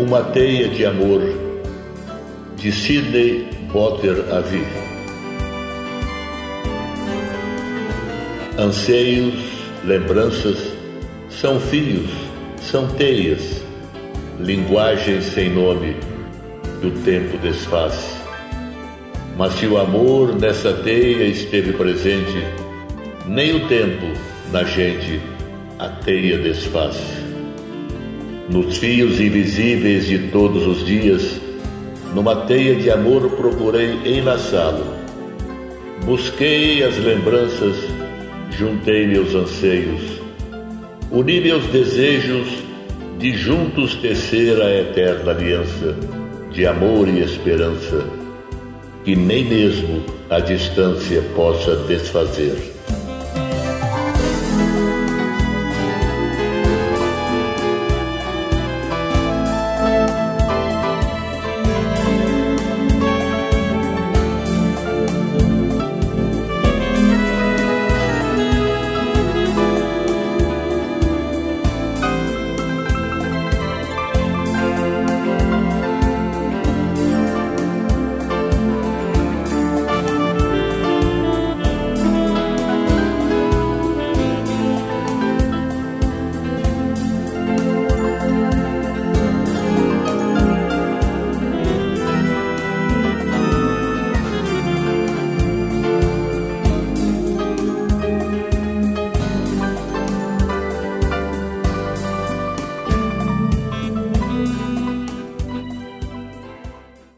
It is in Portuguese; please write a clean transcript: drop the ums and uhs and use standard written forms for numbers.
Uma teia de amor, de Sidney Potter Avi. Anseios, lembranças, são fios, são teias, linguagens sem nome que o tempo desfaz. Mas se o amor nessa teia esteve presente, nem o tempo na gente a teia desfaz. Nos fios invisíveis de todos os dias, numa teia de amor procurei enlaçá-lo. Busquei as lembranças, juntei meus anseios, uni meus desejos de juntos tecer a eterna aliança de amor e esperança, que nem mesmo a distância possa desfazer.